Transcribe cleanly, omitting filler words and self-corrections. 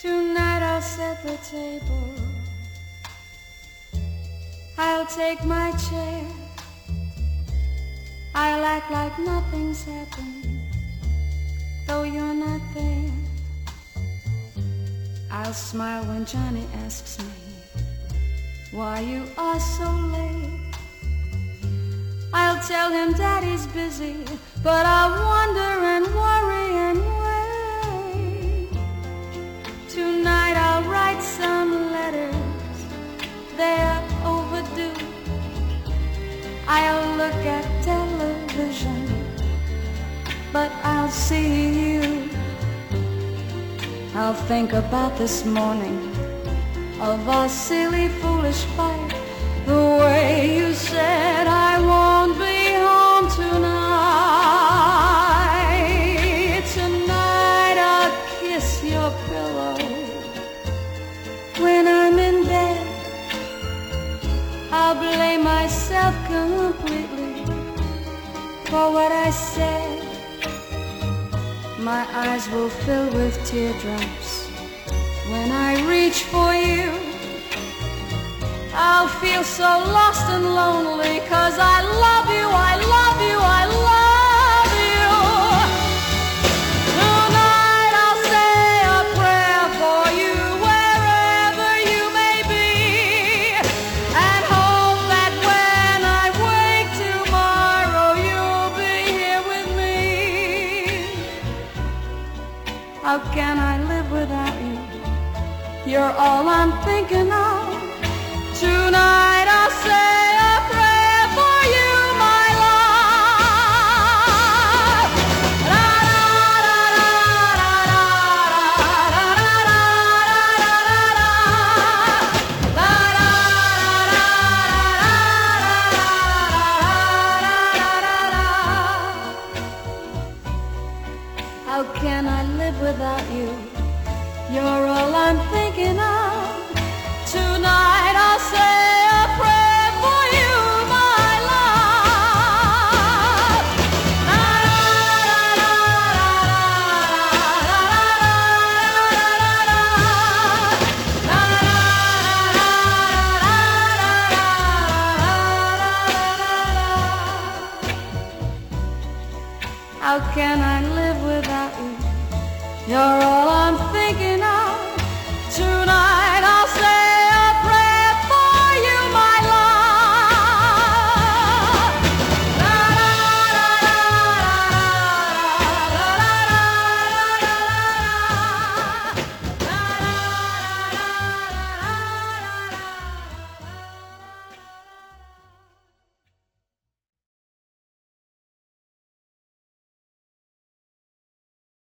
Tonight I'll set the table. I'll take my chair. I'll act like nothing's happened, though you're not there. I'll smile when Johnny asks me why you are so late. I'll tell him Daddy's busy, but I'll wonder and worry and wait. Tonight I'll write some letters, they're overdue. I'll look at television, but I'll see you. I'll think about this morning, of our silly foolish fight, the way you said I won't be home tonight. Tonight I'll kiss your pillow when I'm in bed. I'll blame myself completely for what I said. My eyes will fill with teardrops when I reach for you. I'll feel so lost and lonely, 'cause I love you, I love you, I love you. Tonight I'll say a prayer for you wherever you may be, and hope that when I wake tomorrow you'll be here with me. How can I live without you? You're all I'm thinking of. Tonight I'll say a prayer for you, my love. La la la la la la la la la la. How can I live without you? You're all I'm thinking of. Tonight I'll say a prayer for you, my love. La la la la la la. How can I live without you? You're all I'm thinking.